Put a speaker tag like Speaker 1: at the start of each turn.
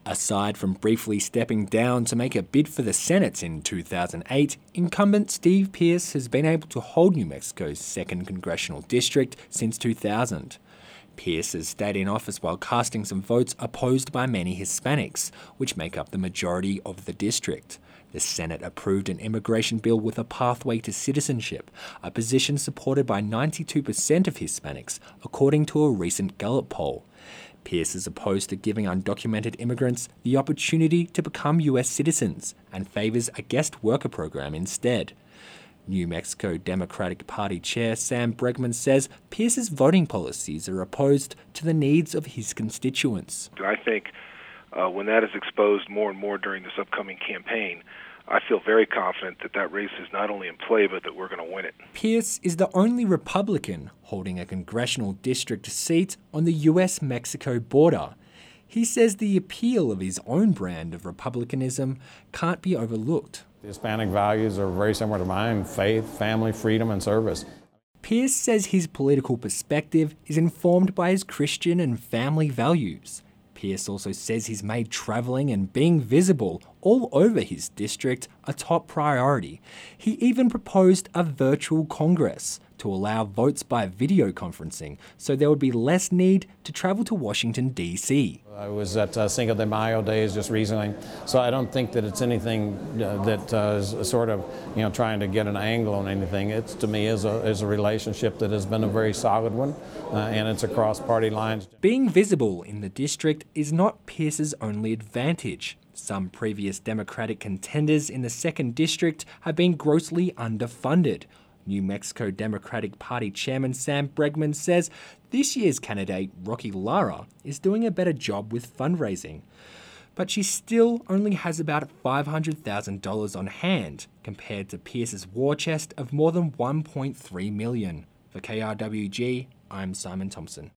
Speaker 1: Aside from briefly stepping down to make a bid for the Senate in 2008, incumbent Steve Pearce has been able to hold New Mexico's 2nd Congressional District since 2000. Pearce has stayed in office while casting some votes opposed by many Hispanics, which make up the majority of the district. The Senate approved an immigration bill with a pathway to citizenship, a position supported by 92% of Hispanics, according to a recent Gallup poll. Pearce is opposed to giving undocumented immigrants the opportunity to become US citizens and favours a guest worker program instead. New Mexico Democratic Party Chair Sam Bregman says Pearce's voting policies are opposed to the needs of his constituents.
Speaker 2: I think when that is exposed more and more during this upcoming campaign, I feel very confident that that race is not only in play, but that we're going to win it.
Speaker 1: Pearce is the only Republican holding a congressional district seat on the US-Mexico border. He says the appeal of his own brand of republicanism can't be overlooked.
Speaker 3: The Hispanic values are very similar to mine: faith, family, freedom, and service.
Speaker 1: Pearce says his political perspective is informed by his Christian and family values. Pearce also says he's made travelling and being visible all over his district a top priority. He even proposed a virtual Congress to allow votes by video conferencing, so there would be less need to travel to Washington, D.C.
Speaker 3: I was at Cinco de Mayo days just recently, so I don't think that it's anything that is sort of, trying to get an angle on anything. It's, to me, is a relationship that has been a very solid one, and it's across party lines.
Speaker 1: Being visible in the district is not Pearce's only advantage. Some previous Democratic contenders in the 2nd District have been grossly underfunded. New Mexico Democratic Party Chairman Sam Bregman says this year's candidate, Rocky Lara, is doing a better job with fundraising. But she still only has about $500,000 on hand, compared to Pearce's war chest of more than $1.3 million. For KRWG, I'm Simon Thompson.